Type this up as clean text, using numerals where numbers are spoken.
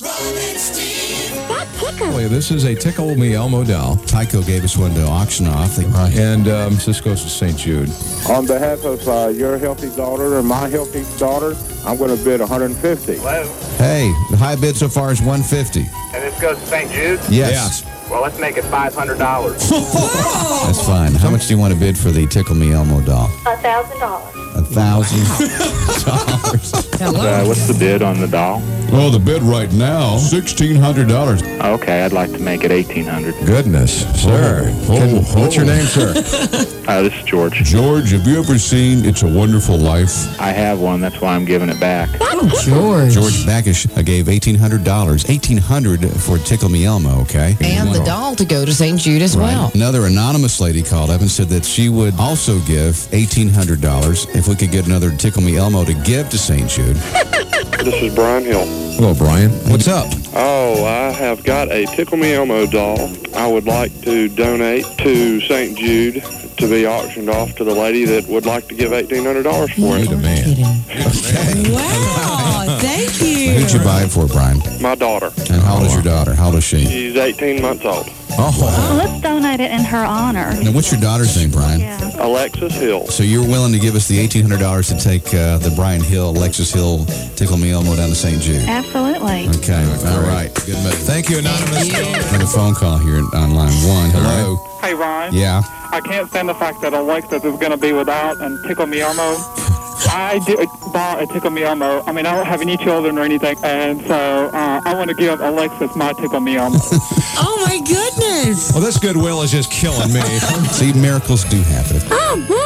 That tickle. This is a Tickle Me Elmo doll. Tyco gave us one to auction off. And this goes to St. Jude. On behalf of your healthy daughter and my healthy daughter, I'm going to bid $150. Hello? Hey, the high bid so far is $150. And this goes to St. Jude? Yes. Well, let's make it $500. That's fine. How much do you want to bid for the Tickle Me Elmo doll? $1,000. $1,000. What's the bid on the doll? Well, the bid right now, $1,600. Okay, I'd like to make it $1,800. Goodness, sir. What's your name, sir? This is George. George, have you ever seen It's a Wonderful Life? I have one. That's why I'm giving it back. George Backish gave $1,800. $1,800 for Tickle Me Elmo, okay? And the doll to go to St. Jude as well. Another anonymous lady called up and said that she would also give $1,800 if we could get another Tickle Me Elmo to give to St. Jude. This is Brian Hill. Hello, Brian. What's up? Oh, I have got a Tickle Me Elmo doll. I would like to donate to St. Jude to be auctioned off to the lady that would like to give $1,800 for it. You're the man. Okay. Wow, thank you. Who'd you buy it for, Brian? My daughter. And how old is your daughter? How old is she? She's 18 months old. Oh. Let's donate it in her honor. Now, what's your daughter's name, Brian? Yeah. Alexis Hill. So you're willing to give us the $1,800 to take the Brian Hill, Alexis Hill, Tickle Me Elmo down to St. Jude? Absolutely. Okay. All right. Good move. Thank you, Anonymous. Another phone call here on line one. Hello. Hey, Ron. Yeah. I can't stand the fact that Alexis is going to be without and Tickle Me Elmo. I bought a Tickle Me Elmo. I mean, I don't have any children or anything, and so I want to give Alexis my Tickle Me Elmo. Oh, my goodness. Well, this goodwill is just killing me. See, miracles do happen. Oh, boy.